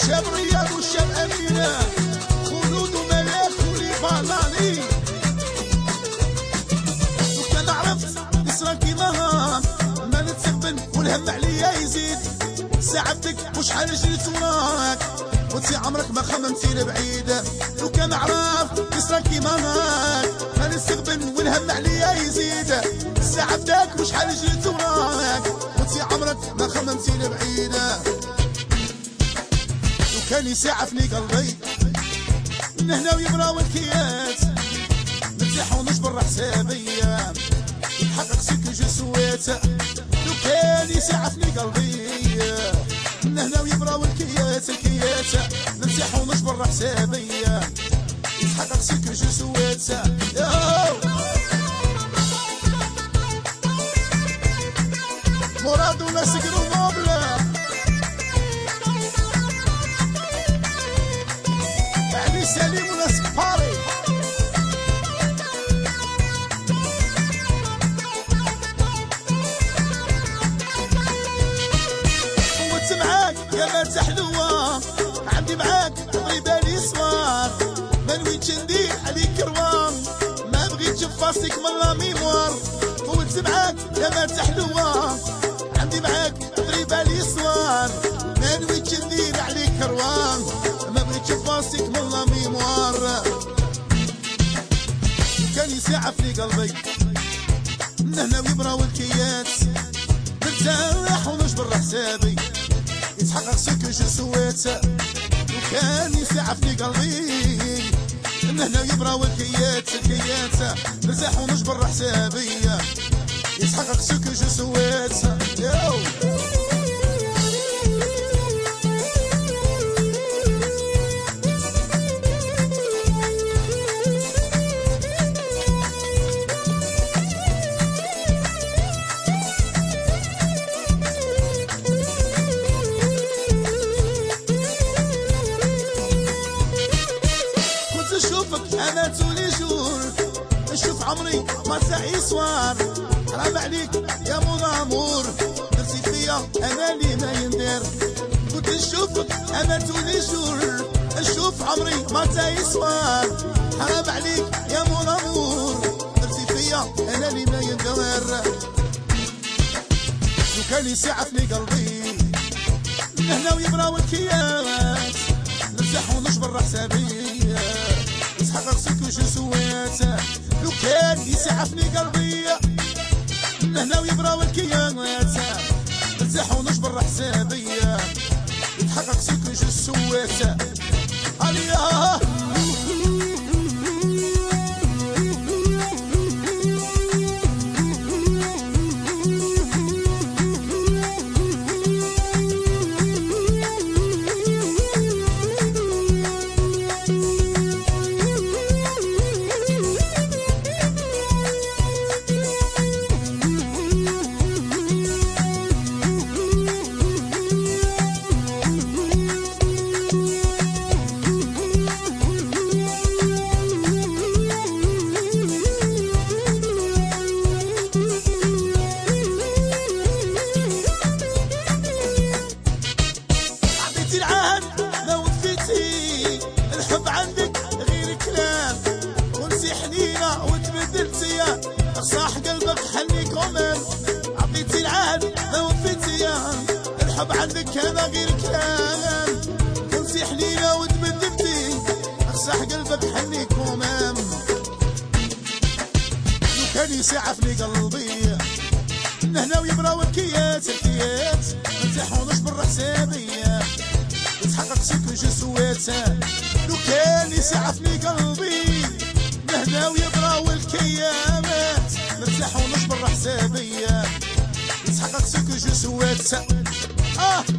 شاب رياض وشاب أمينة خلود وملاك ولي بالالي. لو كان عرفت نسرى كيما ما نتسبن والهم عليا يزيد ساعدتك وشحال جريت وراك وانتي عمرك ما خممتي لبعيد. لو كان عرفت نسرى كيما ما نستقبل والهم عليا يزيد ساعدتك وشحال جريت وراك وانتي عمرك ما خممتي لبعيد. لو كان يسعفني قلبي من هنا ويبراو الكيات نرتاح ونجبر حسابي يتحقق سكة جسوات. لو كان يسعفني قلبي من هنا ويبراو الكيات نرتاح ونجبر حسابي يتحقق سكة جسوات. مراد ولا سكروا موبلا علي سليم ولا سفاري قوت معاك يا مال تحلوة عندي معاك ضريبالي صوار ما نويتش ندير عليك كروان ما بغيتش فاسك من لا ميموار. قوت معاك يا مال تحلوة عندي معاك ضريبالي صوار ما نويتش ندير عليك كروان ما بغيتش فاسك من لا ميموار. كان يسعفني قلبي من هنا ويبراو الكيات نرتاح ونجبر حسابي يتحقق سكة جسوات. وكان يسعفني قلبي من هنا ويبراو الكيات نرتاح ونجبر حسابي يتحقق سكة جسوات. أنا تولي جور نشوف عمري ما سعي صوار حرام عليك يا مون امور درتي فيا انا اللي ما يندير. كنت نشوفك انا تولي جور نشوف عمري ما سعي صوار حرام عليك يا مون امور درتي فيا انا اللي ما يندير. لو كان يسعفني قلبي من هنا ويبراو الكيات نرتاح ونجبر حسابي يتحقق سكة جسوات. لو كان يسعفني قلبي من هنا ويبراو الكيات نرتاح ونجبر حسابي يتحقق سكة جسوات. عليا الحب عندك غير كلام ونسي حنينة وتبدلتي صاح قلبك حني كمان عطيتي العهد ما وفيتي الحب عندك هذا غير كلام ونسي حنينة وتبدلتي صاح قلبك حني كمان. لو كان يسعفني قلبي من هنا ويبراو الكيات نرتاح ونجبر حسابي يتحقق سكة جسوات. لو كان يسعفني قلبي من هنا ويبراو الكيامات نرتاح ونجبر حسابي يتحقق سكة جسوات.